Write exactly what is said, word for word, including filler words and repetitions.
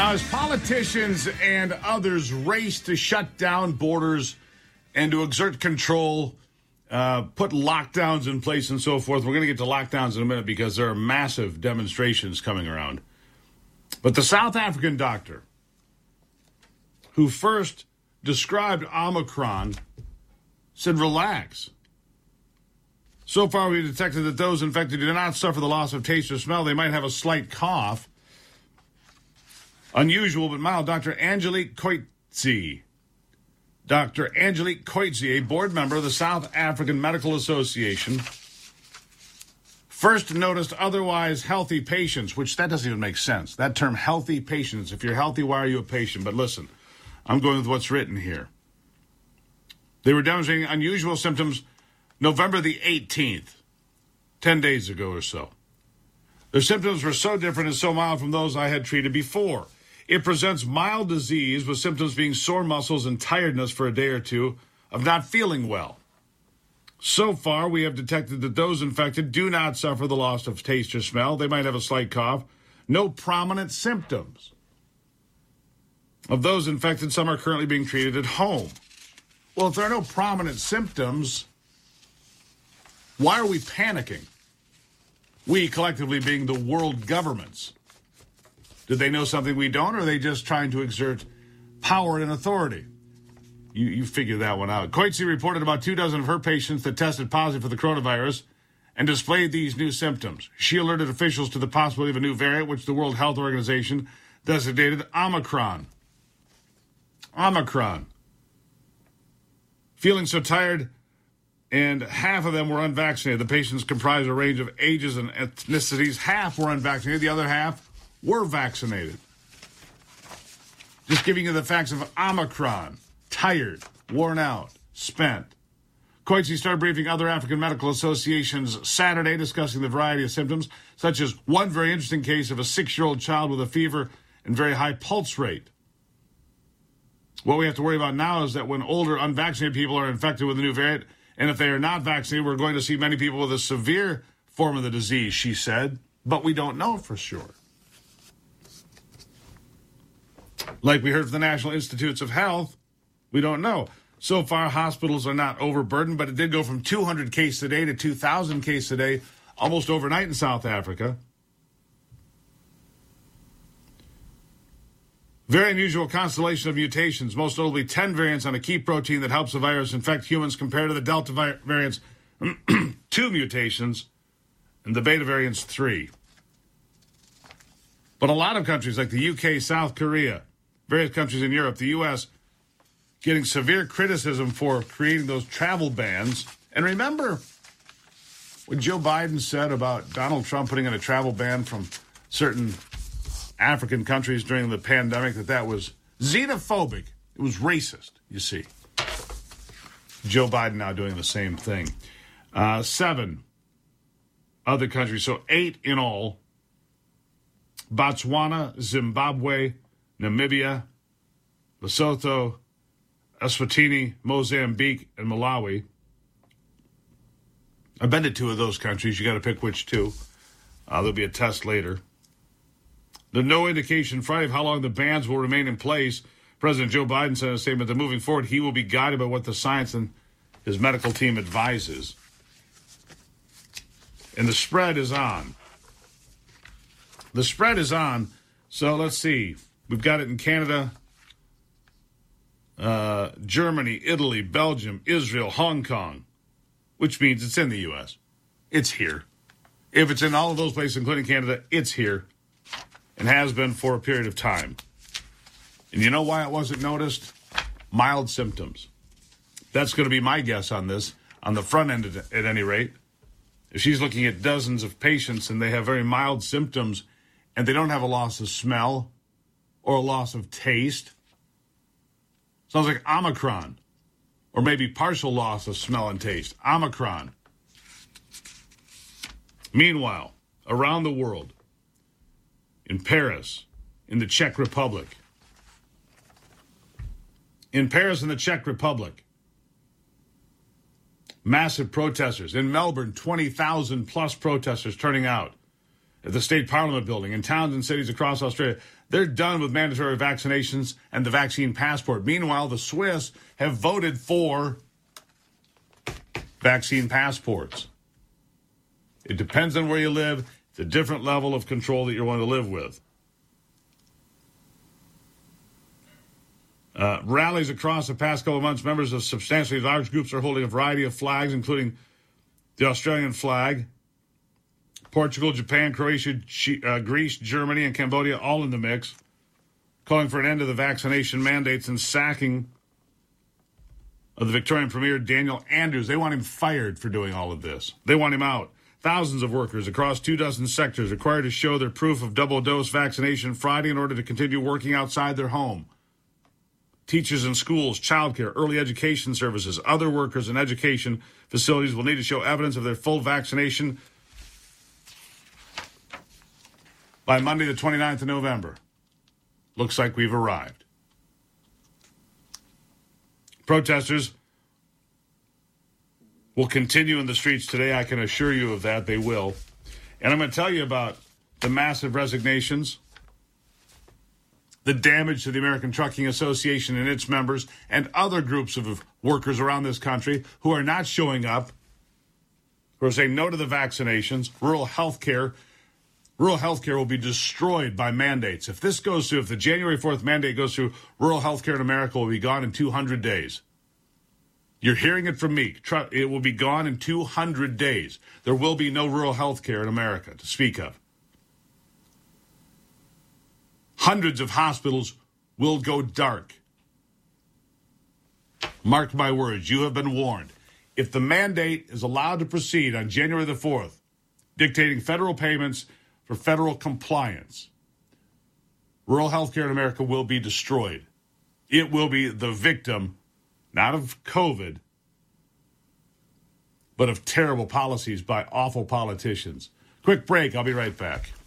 Now, as politicians and others race to shut down borders and to exert control, uh, put lockdowns in place and so forth, we're going to get to lockdowns in a minute because there are massive demonstrations coming around. But the South African doctor who first described Omicron said, relax. So far, we've detected that those infected do not suffer the loss of taste or smell. They might have a slight cough. Unusual but mild. Doctor Angelique Coetzee. Doctor Angelique Coetzee, a board member of the South African Medical Association, first noticed otherwise healthy patients, which that doesn't even make sense. That term, healthy patients. If you're healthy, why are you a patient? But listen, I'm going with what's written here. They were demonstrating unusual symptoms November the eighteenth, ten days ago or so. Their symptoms were so different and so mild from those I had treated before. It presents mild disease with symptoms being sore muscles and tiredness for a day or two of not feeling well. So far, we have detected that those infected do not suffer the loss of taste or smell. They might have a slight cough. No prominent symptoms. Of those infected, some are currently being treated at home. Well, if there are no prominent symptoms, why are we panicking? We collectively being the world governments. Do they know something we don't, or are they just trying to exert power and authority? You, you figure that one out. Coetzee reported about two dozen of her patients that tested positive for the coronavirus and displayed these new symptoms. She alerted officials to the possibility of a new variant, which the World Health Organization designated Omicron. Omicron. Feeling so tired, and half of them were unvaccinated. The patients comprised a range of ages and ethnicities. Half were unvaccinated. The other half were vaccinated. Just giving you the facts of Omicron. Tired, worn out, spent. Coetzee started briefing other African medical associations Saturday, discussing the variety of symptoms, such as one very interesting case of a six-year-old child with a fever and very high pulse rate. What we have to worry about now is that when older, unvaccinated people are infected with the new variant, and if they are not vaccinated, we're going to see many people with a severe form of the disease, she said. But we don't know for sure. Like we heard from the National Institutes of Health, we don't know. So far, hospitals are not overburdened, but it did go from two hundred cases a day to two thousand cases a day almost overnight in South Africa. Very unusual constellation of mutations, most notably ten variants on a key protein that helps the virus infect humans compared to the Delta vi- variant's two mutations and the Beta variant's three. But a lot of countries like the U K, South Korea, various countries in Europe, the U S, getting severe criticism for creating those travel bans. And remember what Joe Biden said about Donald Trump putting in a travel ban from certain African countries during the pandemic, that that was xenophobic. It was racist, you see. Joe Biden now doing the same thing. Uh, seven other countries, so eight in all. Botswana, Zimbabwe, Namibia, Lesotho, Eswatini, Mozambique, and Malawi. I've been to two of those countries. You got to pick which two. Uh, there'll be a test later. There's no indication Friday of how long the bans will remain in place. President Joe Biden said in a statement that moving forward, he will be guided by what the science and his medical team advises. And the spread is on. The spread is on. So let's see. We've got it in Canada, uh, Germany, Italy, Belgium, Israel, Hong Kong, which means it's in the U S. It's here. If it's in all of those places, including Canada, it's here. And has been for a period of time. And you know why it wasn't noticed? Mild symptoms. That's going to be my guess on this, on the front end at, at any rate. If she's looking at dozens of patients and they have very mild symptoms and they don't have a loss of smell or a loss of taste, sounds like Omicron, or maybe partial loss of smell and taste. Omicron. Meanwhile, around the world, in Paris, in the Czech Republic. In Paris, in the Czech Republic, massive protesters. In Melbourne, twenty thousand plus protesters turning out at the State Parliament building. In towns and cities across Australia, They're done with mandatory vaccinations and the vaccine passport. Meanwhile, the Swiss have voted for vaccine passports. It depends on where you live. It's a different level of control that you're willing to live with. Uh, rallies across the past couple of months, members of substantially large groups are holding a variety of flags, including the Australian flag. Portugal, Japan, Croatia, G- uh, Greece, Germany, and Cambodia all in the mix, calling for an end to the vaccination mandates and sacking of the Victorian Premier Daniel Andrews. They want him fired for doing all of this. They want him out. Thousands of workers across two dozen sectors required to show their proof of double-dose vaccination Friday in order to continue working outside their home. Teachers in schools, childcare, early education services, other workers in education facilities will need to show evidence of their full vaccination by Monday, the twenty-ninth of November. Looks like we've arrived. Protesters will continue in the streets today. I can assure you of that. They will. And I'm going to tell you about the massive resignations, the damage to the American Trucking Association and its members, and other groups of workers around this country who are not showing up, who are saying no to the vaccinations, rural health care. Rural health care will be destroyed by mandates. If this goes through, if the January fourth mandate goes through, rural health care in America will be gone in two hundred days. You're hearing it from me. It will be gone in two hundred days. There will be no rural health care in America to speak of. Hundreds of hospitals will go dark. Mark my words, you have been warned. If the mandate is allowed to proceed on January the fourth, dictating federal payments for federal compliance, rural health care in America will be destroyed. It will be the victim, not of COVID, but of terrible policies by awful politicians. Quick break. I'll be right back.